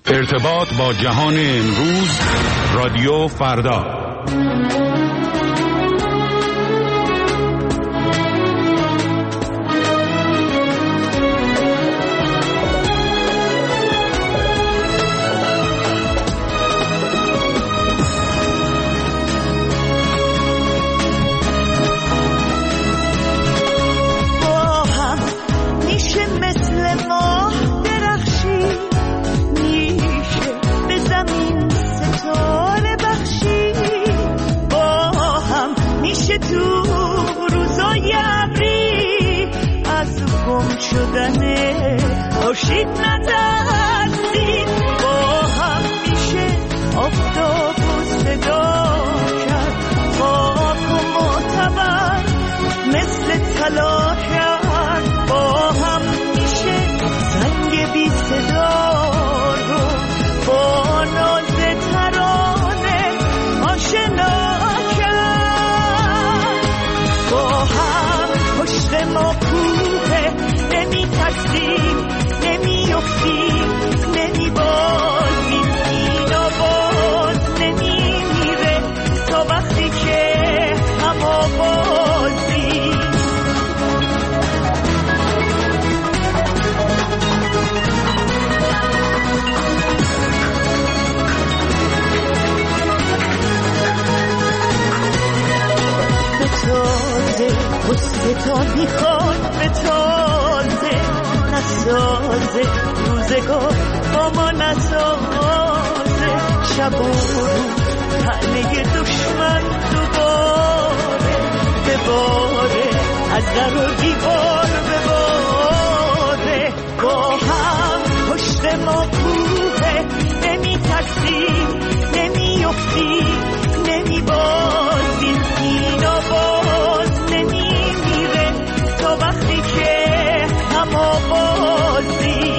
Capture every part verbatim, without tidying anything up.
ارتباط با جهان امروز، رادیو فردا. شدنه خورشید نترسید، با هم میشه آفتاب و صدا کرد، خاک و معتبر مثل طلا کرد، با هم میشه زنگ بی صدا رو با ناز ترانه آشنا کرد، با هم پشت ما کوه، نمی ترسیم نمی افتیم نمی بازیم، این آواز نمی میره تا وقتی که هم آوازیم. به تازه قصه تا میخواد، به تازه نسازه روزگار با ما نسازه، شب و روز تنه دشمن دوباره بباره، از در و دیوار بباره، با هم پشت ما کوه، نمی ترسیم نمی افتیم نمی بازیم، این آواز نمی میره تا وقتی که هم آوازیم.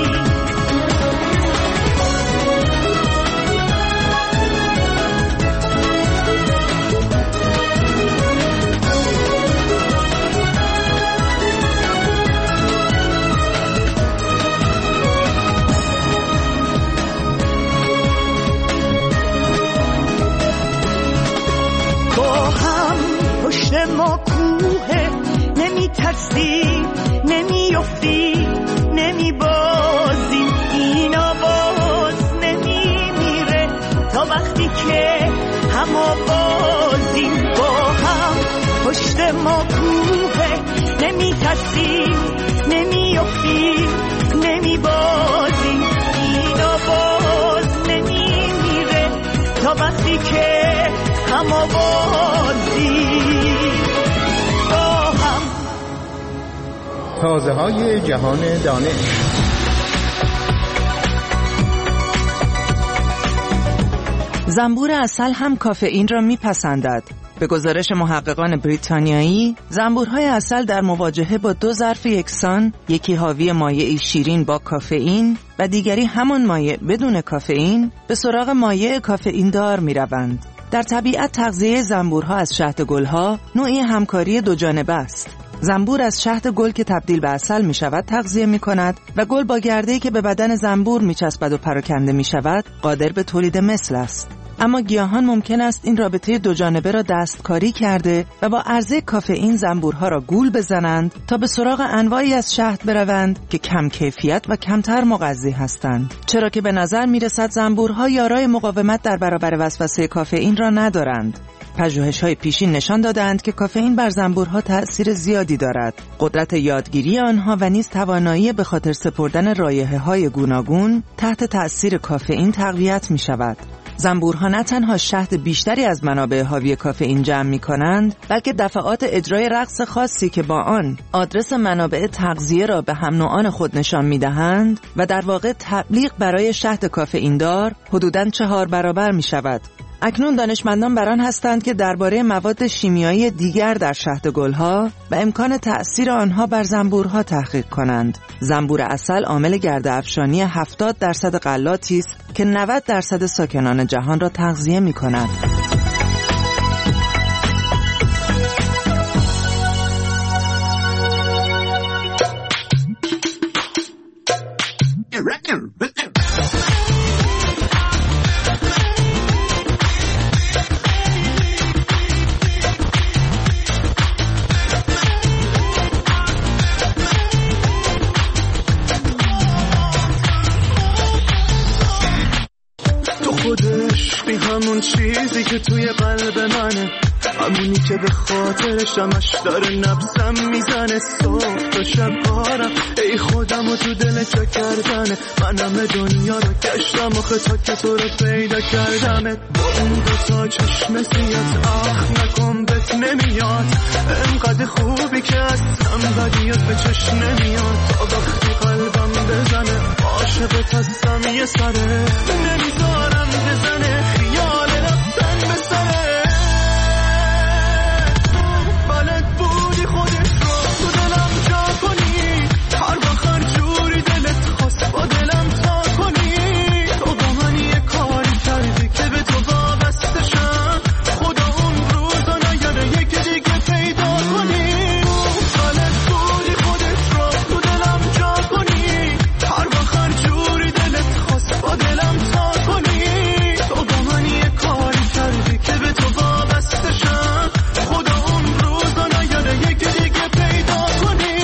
با هم پشت ما کوه، نمی ترسیم نمی افتیم نمی بازیم، این آواز نمی میره تا وقتی که هم آوازیم. با هم پشت ما کوه، نمی ترسیم نمی افتیم نمی بازیم، این آواز نمی میره تا وقتی که هم آوازیم. تازه های جهان دانش. زنبور عسل هم کافئین را میپسندد. به گزارش محققان بریتانیایی، زنبورهای عسل در مواجهه با دو ظرف یکسان، یکی حاوی مایعی شیرین با کافئین و دیگری همان مایع بدون کافئین، به سراغ مایع کافئین دار میروند. در طبیعت تغذیه زنبورها از شهد گلها نوعی همکاری دو جانبه است. زنبور از شهد گل که تبدیل به عسل می شود تغذیه می کند و گل با گرده‌ای که به بدن زنبور می چسبد و پراکنده می شود قادر به تولید مثل است. اما گیاهان ممکن است این رابطه دو جانبه را دستکاری کرده و با عرضه کافئین زنبورها را گول بزنند تا به سراغ انواعی از شهد بروند که کم کیفیت و کمتر مغذی هستند، چرا که به نظر می رسد زنبورها یارای مقاومت در برابر وسوسه کافئین را ندارند. پژوهش‌های پیشین نشان دادند که کافئین بر زنبورها تأثیر زیادی دارد. قدرت یادگیری آنها و نیز توانایی به خاطر سپردن رایحه‌های گوناگون تحت تأثیر کافئین تقویت می‌شود. زنبورها نه تنها شهد بیشتری از منابع حاوی کافئین جمع می‌کنند، بلکه دفعات اجرای رقص خاصی که با آن آدرس منابع تغذیه را به هم نوعان خود نشان می‌دهند و در واقع تبلیغ برای شهد کافئین دار حدوداً چهار برابر می‌شود. اکنون دانشمندان بر آن هستند که درباره مواد شیمیایی دیگر در شهد گلها و امکان تأثیر آنها بر زنبورها تحقیق کنند. زنبور عسل عامل گرد افشانی هفتاد درصد غلاتی است که نود درصد ساکنان جهان را تغذیه می‌کند. همون چیزی که توی قلب منه، همونی که به خاطرش همش داره نبضم میزنه. صبح تا شب کارم ای خودم و تو دل چه کردنه، من همه دنیا رو گشتم آخه تا که تو رو پیدا کردمت. با اون دوتا چشم سیات آخ نکن بهت نمیاد، انقدر خوبی که هستم بدیات به چشم نمیاد. تا وقتی قلبم بزنه عاشقت هستم یه سره، نمیذارم بزنه خیال رفتن به سره. بلد بودی خودت رو تو دلم جا کنی، هر بخر جوری دلت خواست با دلم تا کنی. تو با من یه کاری کردی که به تو وابسته شم، خدا اون روزا نیاره یکی دیگه پیدا کنی. بلد بودی خودت رو تو دلم جا کنی، هر بخر جوری دلت خواست با دلم تا کنی. تو با من یه کاری کردی که به تو وابسته شم، خدا اون روزا نیاره یکی دیگه پیدا کنی.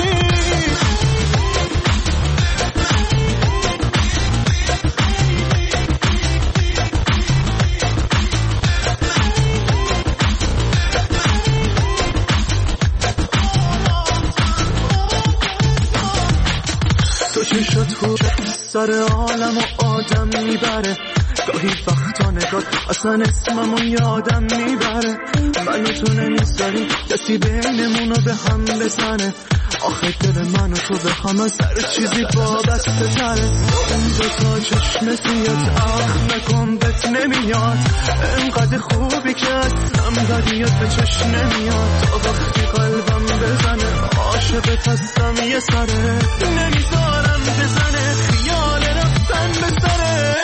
تو چشات خوب سر عالم و آدم میبره، گاهی وقتا نگات اصلا اسممو یادم میبره. منو تو نمیذاری کسی بینمونو به هم بزنه، آخه دل منو تو به همه سر چیزی وابسته تره. اون دوتا چشم سیات آخ نکن بهت نمیاد، انقدر خوبی که اصلا بدیات به چشم نمیاد. تا وقتی قلبم بزنه عاشقت هستم یه سره، نمیذارم بزنه خیال رفتن به سره.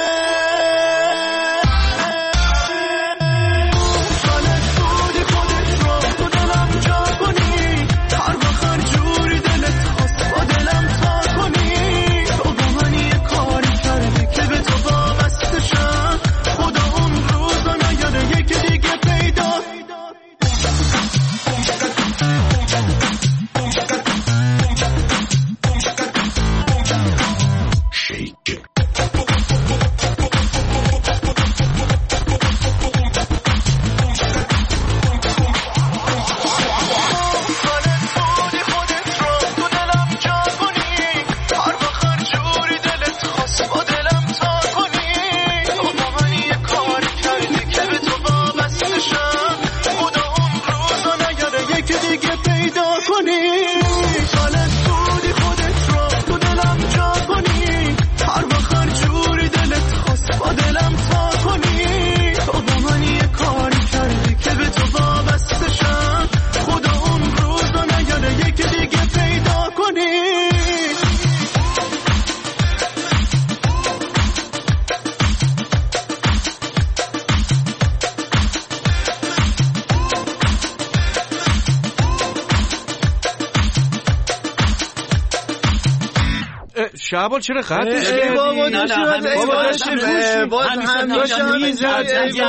شعبال چرا خطش کردی؟ بابا نشد باز هم داشتم میزد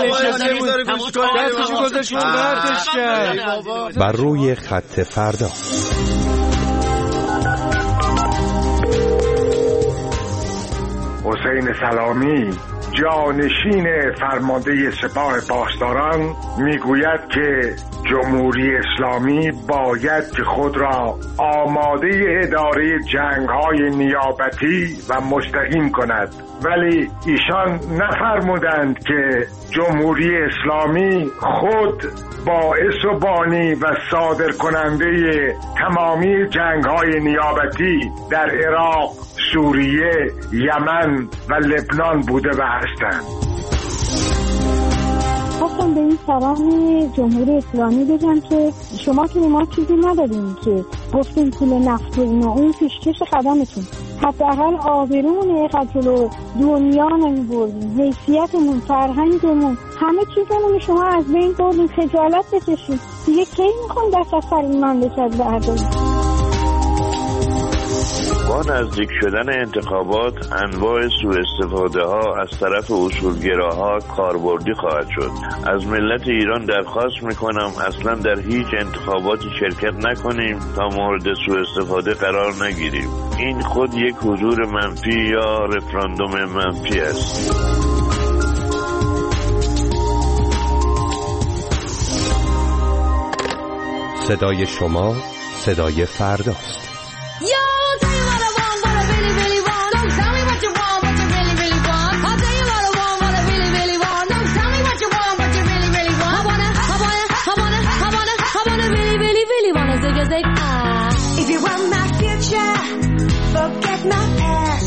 دستشو گذاشت من خطش کرد. بر روی خط فردا. حسین سلامی جانشین فرمانده سپاه پاسداران میگوید که جمهوری اسلامی باید که خود را آماده اداره جنگ‌های نیابتی و مستقیم کند، ولی ایشان نفرمودند که جمهوری اسلامی خود باعث و بانی و صادر کننده تمامی جنگ‌های نیابتی در عراق، سوریه، یمن و لبنان بوده و هستند. خواستم به این سلام جمهوری اسلامی بگم که شما که ما چیزی ندادیم که گفتیم پول نفت و اینا، اون پیشکش قدمتون، حداقل آبرومون قتل دنیا نمیبردیم، حیثیتمون، فرهنگمون، همه چیزمون شما از بین بردیم، خجالت بکشیم دیگه. کی میخوام دست از سر ایمان بشد برداریم؟ با نزدیک شدن انتخابات انواع سوء استفاده ها از طرف اصولگراها کاربردی خواهد شد. از ملت ایران درخواست میکنم اصلا در هیچ انتخاباتی شرکت نکنیم تا مورد سوء استفاده قرار نگیریم. این خود یک حضور منفی یا رفراندوم منفی است. صدای شما، صدای فرداست. If you want my future, forget my past.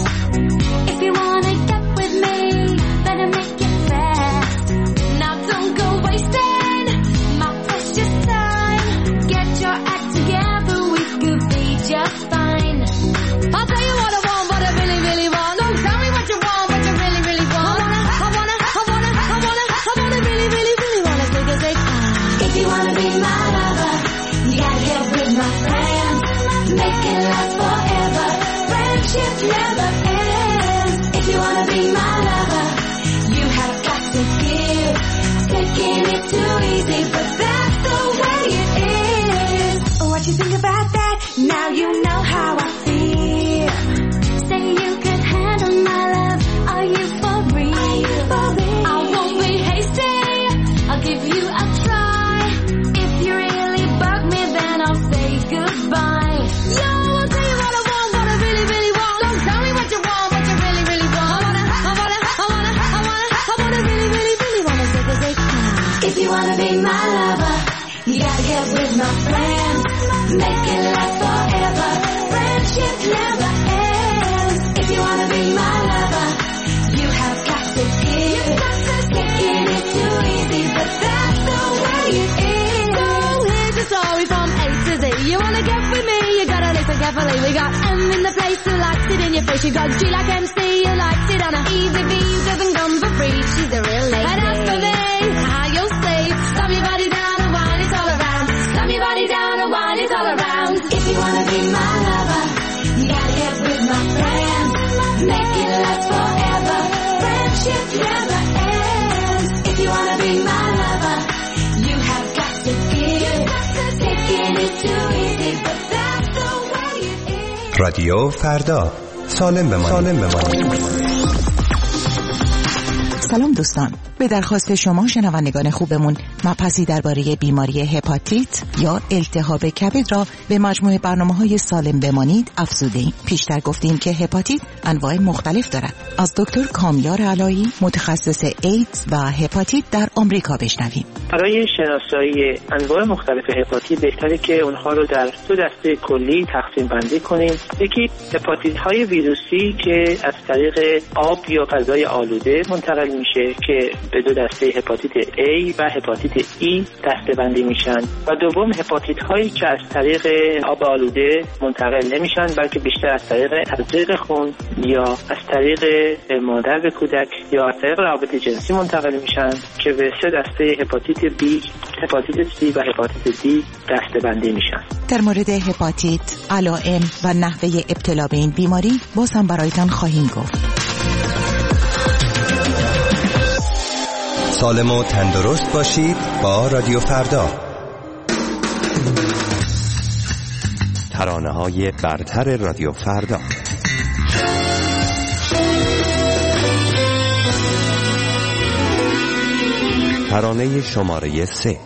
If you wanna get with me, better make it fast. Now don't go wasting my precious time. Get your act together, we could be just fine. I'll tell you what I want, what I really, really want. Don't tell me what you want, what you really, really want. I wanna, I wanna, I wanna, I wanna, I wanna really, really, really wanna take a take. If you wanna be my lover, you gotta get with my friends. Make it last forever. Friendship never ends. If you wanna be my lover, you have got to give. Taking it too easy, but that's the way it is. What you think about that? Now you know how I feel. Say you could handle my love. Are you for real? Are you for real? I won't be hasty. I'll give you a try. If you really bug me, then I'll say goodbye. Yo, I'll tell you what I want, what I really, really want. Don't tell me what you want, what you really, really want. I wanna, I wanna, I wanna, I wanna, I wanna really, really, really wanna take a take. If you wanna be my lover, you gotta get with my friends. Make it last forever. Friendship never ends. If you wanna be my lover, you have got to give. Taking it too easy, but that's the way it is. So here's the story from A to Z. You wanna get with me, you gotta listen carefully. We got M in the place who likes it in your face. You got G like M C, who likes it on a easy V, who doesn't come for free. She's a real lady. And as for me, how you'll see, slam your body down and wine it all around. Slam your body down and wine it all around. If you wanna be my lover, you gotta get with my friends. Make it last forever. Friendship never ends. If you wanna be my lover, you have got to give. Taking it too easy, but that's the way it is. رادیو فردا، سالم بمانید. سالم بمانید. سلام دوستان، به درخواست شما شنوندگان خوبمون مبحثی درباره بیماری هپاتیت یا التهاب کبد را به مجموعه برنامه‌های سالم بمانید افزوده‌ایم. پیشتر گفتیم که هپاتیت انواع مختلف دارد. از دکتر کامیار علایی متخصص ایدز و هپاتیت در آمریکا بشنویم. برای شناسایی انواع مختلف هپاتیت بهتره که اونها رو در دو دسته کلی تقسیم بندی کنیم. یکی هپاتیت های ویروسی که از طریق آب یا فضای آلوده منتقل میشه که به دو دسته هپاتیت A و هپاتیت E دسته‌بندی میشن و دوم هپاتیت هایی که از طریق آب آلوده منتقل نمیشن بلکه بیشتر از طریق تزریق خون یا از طریق مادر به کودک یا از طریق روابط جنسی منتقل میشن که به سه دسته هپاتیت B، هپاتیت C و هپاتیت D دسته‌بندی میشن. در مورد هپاتیت، علائم و نحوه ابتلا به این بیماری باز هم برایتان خواهیم گفت. سالم و تندرست باشید با رادیو فردا. ترانه‌های برتر رادیو فردا. ترانه شماره سه.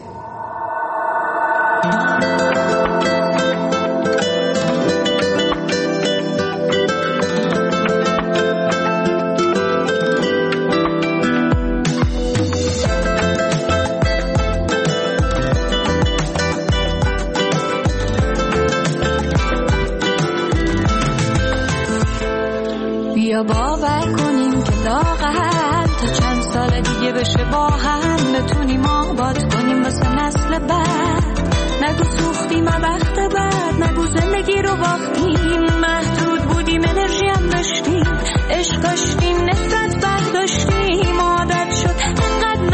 بیا باور کنیم که لااقل تا چند سال دیگه بشه با هم بتونیم آباد کنیم واسه نسل بعد. نگو سوختیم وقت بعد، نگو زندگی رو باختیم، محدود بودیم انرژی هم داشتیم، عشق داشتیم نفرت برداشتیم، عادت شد انقدر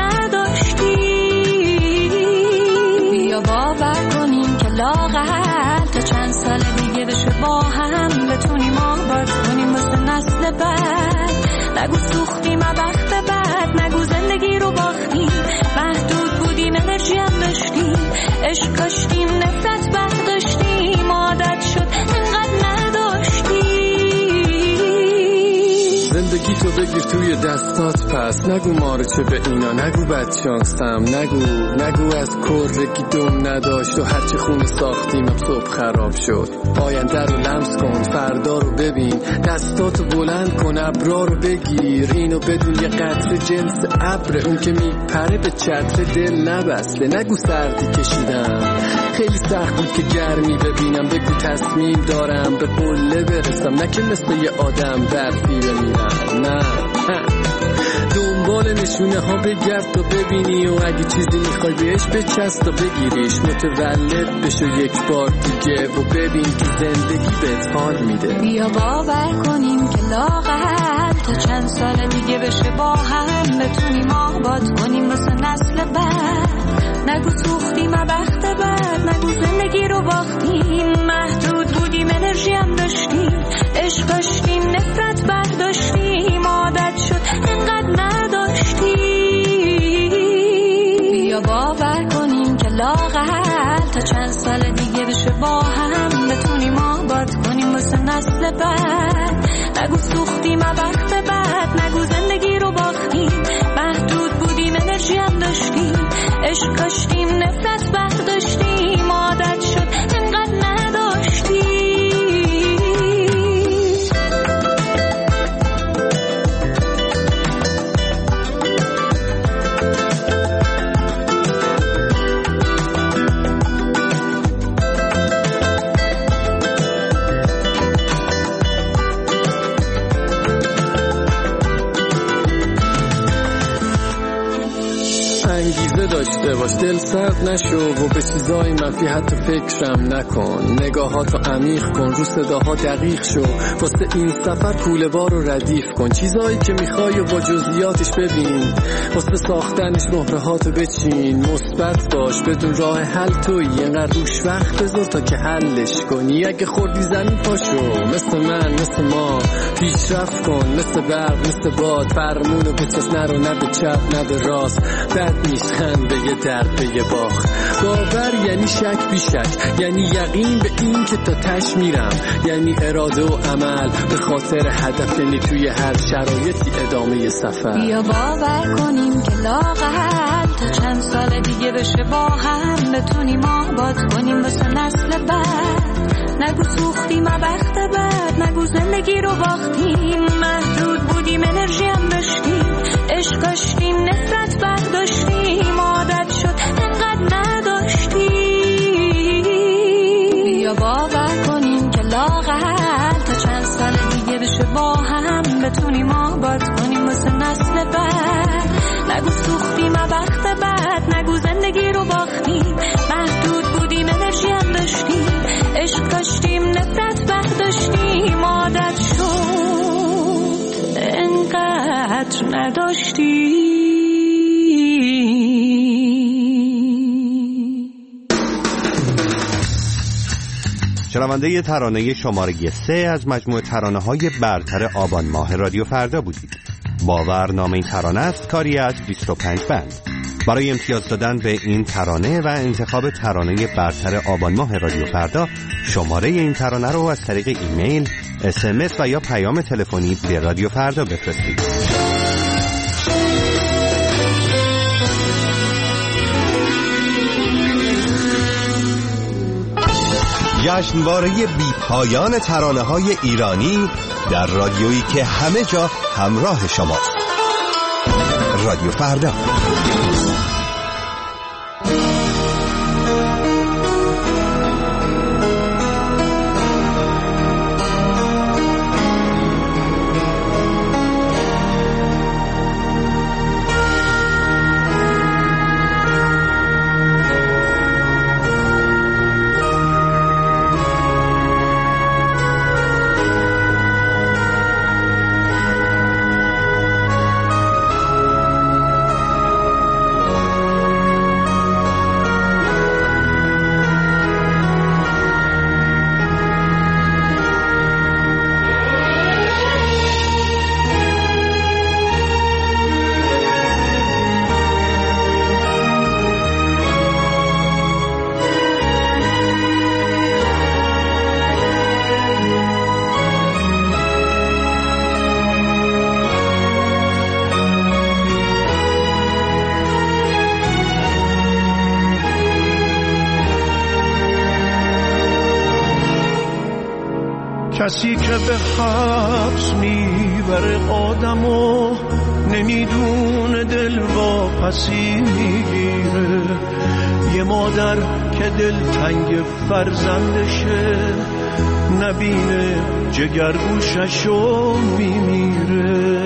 نداشتیم. بیا باور کنیم که لااقل تا چند سال دیگه بشه با هم بتونیم آباد کنیم واسه نسل بعد. نگو سوختیم وقت بعد، نگو زندگی رو باختیم، محدود بودیم انرژی هم داشتیم، عشق کاشتیم نفرت برداشتیم، عادت شد انقدر نداشتیم. زندگی تو بگیر توی دستات پس. نگو مارچه به اینا، نگو بدشانسم، نگو نگو از کرگی دم نداشت و هرچی خونه ساختیم صبح خراب شد. آینده رو لمس کن، فردا رو ببین، دستاتو بلند کن، ابرا رو بگیر. اینو بدون یه قطره جنس ابر، اون که میپره به چتر دل نبسته. نگو سردی کشیدم، خیلی سخت بود که گرمی ببینم. بگو تصمیم دارم به قله برسم، نه که مثل یه آدم برفی بمیرم. نه دنبال نشونه ها بگرد تا ببینی، و اگه چیزی میخوای بهش بچست تا بگیریش. متولد بشو یک بار دیگه و ببین که زندگی بهت حال میده. بیا باور کنیم که لااقل تا چند سال دیگه بشه با هم بتونیم آباد کنیم واسه نسل بعد. نگو سوختیم بخت بعد، نگو زندگی رو باختیم. محدود بودیم انرژی هم داشتیم، عشق داشتیم نفرت برداشتیم. عادت شد انقدر نداشتیم. بیا باور کنیم که لااقل تا چند سال دیگه بشه با هم بتونیم آباد کنیم واسه نسل بعد. نگو سوختیم بخت بعد، نگو زندگی رو باختیم. محدود بودیم انرژی هم داشتیم، عشق داشتیم نفرت برداشتیم. عادت شد انقدر نداشتیم. انگیزه داشته باش، دل سرد نشو و به چیزای منفی حتی فکرم نکن. نگاهاتو عمیق کن، رو صداها دقیق شو. واسه این سفر کوله بار رو ردیف کن. چیزایی که میخوای و با جزئیاتش ببین، واسه ساختنش مهره هاتو بچین. مثبت باش، بدون راه حل تویی، اینقدر روش وقت بذار تا که حلش کنی. اگه خوردی زمین پاشو، مثل من مثل ما پیشرفت کن. مثل برق مثل باد، فرمونو به چست نرو، نه به چپ نه به راست. بد نیست خند به یه درد به یه باخت. باور یعنی شک بی شک، یعنی یقین به این که تا تش میرم. یعنی اراده و عمل به خاطر هدف، یعنی توی هر شرایطی ادامه سفر. بیا باور کنیم که لااقل تا چند سال دیگه بشه با هم بتونیم آباد کنیم واسه نسل بعد. نگو سوختیم بخت بعد، نگو زندگی رو باختیم. محدود بودیم انرژی هم داشتیم، عشق داشتیم نفرت برداشتیم. عادت شد انقدر نداشتیم. بیا باور کنیم که لااقل تا چند سال دیگه بشه با هم بتونیم آباد کنیم واسه نسل بعد. نگو سوختیم بخت بعد، نگو زندگی رو باختیم. محدود بودیم انرژی هم داشتیم، عشق داشتیم نفرت برداشتیم. عادت شد انقدر نداشتیم. شنونده ترانه شماره سه از مجموعه ترانه‌های برتر آبان ماه رادیو فردا بودید. باور نام این ترانه است، کاری از بیست و پنج بند. برای امتیاز دادن به این ترانه و انتخاب ترانه برتر آبان ماه رادیو فردا، شماره این ترانه رو از طریق ایمیل، اس ام اس و یا پیام تلفنی به رادیو فردا بفرستید. جشنواره بی پایان ترانه‌های ایرانی در رادیویی که همه جا همراه شماست. رادیو فردا. کسی که به حبس میبره آدمو نمیدونه دل واپسی میگیره. یه مادر که دل تنگ فرزندشه نبینه جگرگوششو میمیره.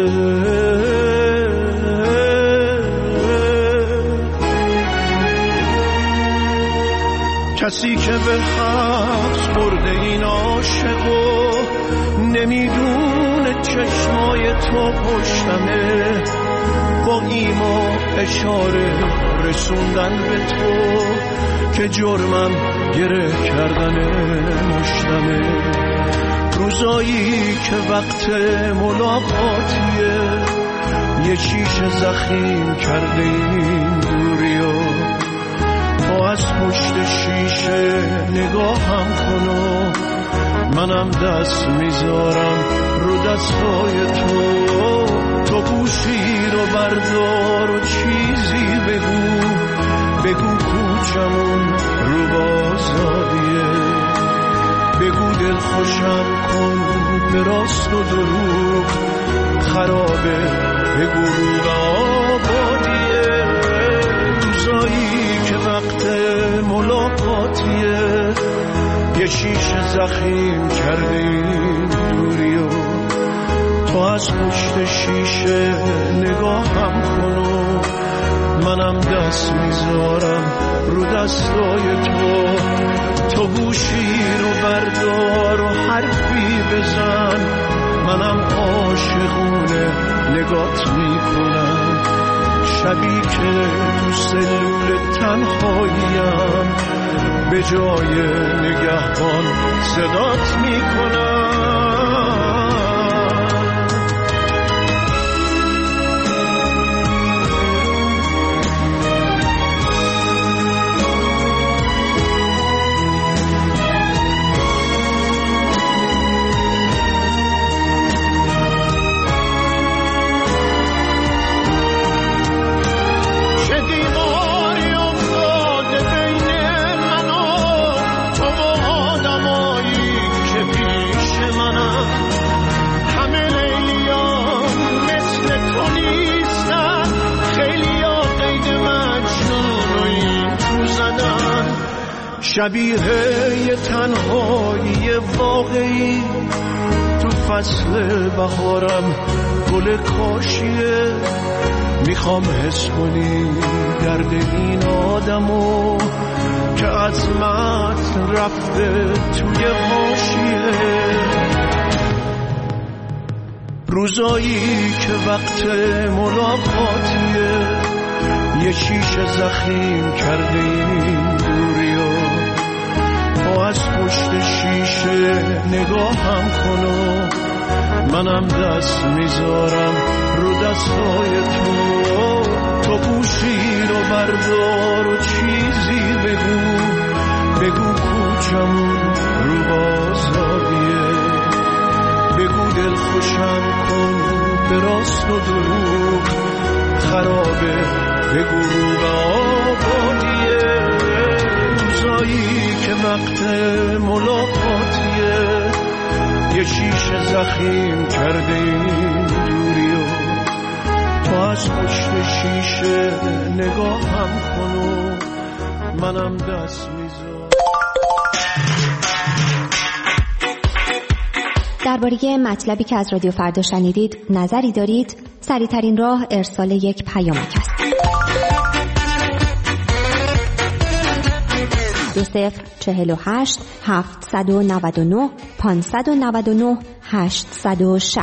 کسی که به حبس برده این عاشقو نمیدونه چشمای تو پشتمه، با ایما اشاره رسوندن به تو که جرمم گره کردن مشتمه. روزایی که وقت ملاقاتیه یه شیشه زخیم کرده این دوریو، تو از پشت شیشه نگاهم کن و منم دست میذارم رو دستای تو. تو گوشی رو بردار و چیزی بگو، بگو کوچمون رو بازاریه، بگو دل خوشم کن به راست و دروغ خرابه، بگو رو آبادیه. روزایی که وقت ملاقاتیه یه شیشه زخیم کرده این دوریو، تو از پشت شیشه نگاهم کن و منم دست میذارم رو دستای تو. تو گوشی رو بردار و حرفی بزن، منم عاشقونه نگات میکنم. شبی که تو سلول تنهاییم به جای نگهبان صدات میکنم. شبیه یه تنهایی واقعی تو فصل بهارم گل کاشیه. میخوام حس کنی درد این آدمو که عظمت رفته توی حاشیه. روزایی که وقت ملاقاتیه یه شیشه زخیم کرده این دوریو، تو از پشت شیشه نگاهم کن و منم دست میذارم رو دستای تو. تو گوشی رو بردار و چیزی بگو، بگو کوچمون رو بازاریه، بگو دل خوشم کن به راست و دروغ خرابه، بگو رو آبادیه. روزایی که وقت ملاقاتیه یه شیشه زخیم کرده این دوریو، تو از پشت شیشه نگاهم کن و منم دست میذارم. درباره مطلبی که از رادیو فردا شنیدید نظری دارید؟ سریع‌ترین راه ارسال یک پیامک است. دو صفر چهل و هشت هفتصد و نود و نه پانصد و نود و نه هشتصد و شصت.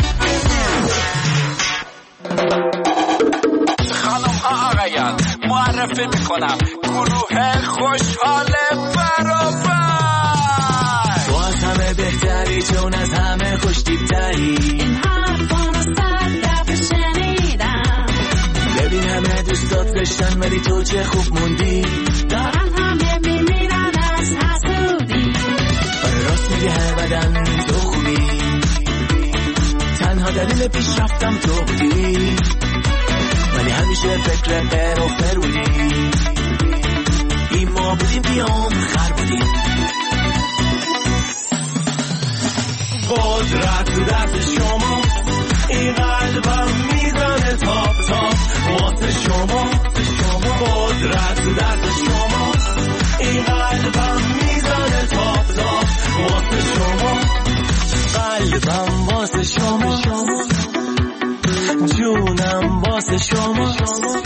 خانم ها آقایان معرفی میکنم گروه خوشحال برابر. تو از همه بهتری چون از همه خوشتیبتری، این حرفانو صد دفعه شنیدم. ببین همه دوستات داشتن ولی تو چه خوب موندی، دارن همه میمیرن از حسودی. آره راست میگه هر بدن تو خوبی، تنها دلیل پیشرفتم تو بودی، ولی همیشه فکر پر و فرونی. این ما بودیم بیام خر بودیم. قدرت دست شما، این قلبم میزنه تاپ تاپ واسه شما، قدرت دست شما، این قلبم میزنه تاپ تاپ واسه شما، قلبم واسه شما، جونم واسه شما.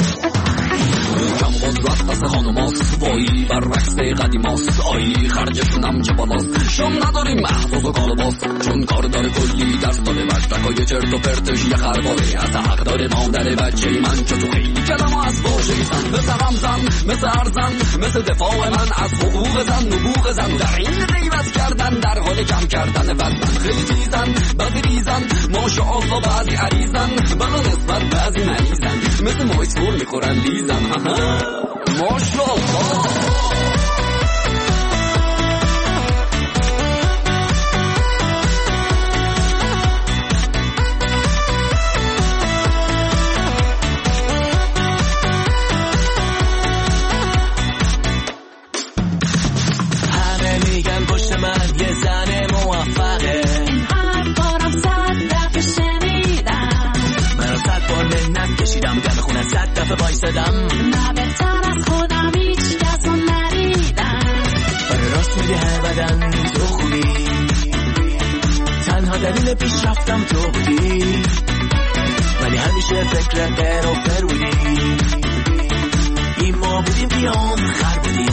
کم قدرت دست خانوماست، وایی برعکس قدیماست، آیی خرجشونم چه بالاست، شام نداریم محفوظ و کالباست، چون کار داره کلی درس داره بشتکای چرت و پرتش یه خرباره، از حق داره مادر بچه من چه تو خیلی کلمه از باشیزن، مثل رمزن مثل ارزن مثل دفاع من از حقوق زن نبوغ زن، در این غیبت کردن در حال کم کردن وزن، خیلی تیزن بعضی ریزن ماشاءالله بعضی عریزن بلا نسبت بعضی مریضن، مثل مایسکور میخورن لیزن ماشاءالله. همه میگن پشت من یه زن موفقه، این حرفارم صد دفعه شنیدم، من رو صد بار منت کشیدم دم خونه صد دفعه بایستدم، نه بهتر از خودم هیچ کس رو ندیدم، آره راست میگه هر بدن تو خوبی، تنها دلیل پیشرفتم تو بودی، ولی همیشه فکر غیر و فر بودی، این ما بودیم بیام خر بودیم،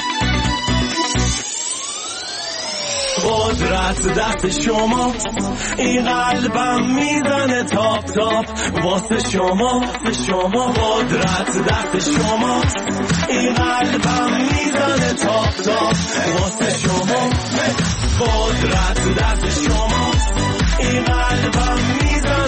قدرت دست شما، این قلبم میزنه تاپ تاپ واسه شما، شما قدرت دست شما، این قلبم میزنه تاپ تاپ واسه شما، قدرت دست شما، این قلبم میزنه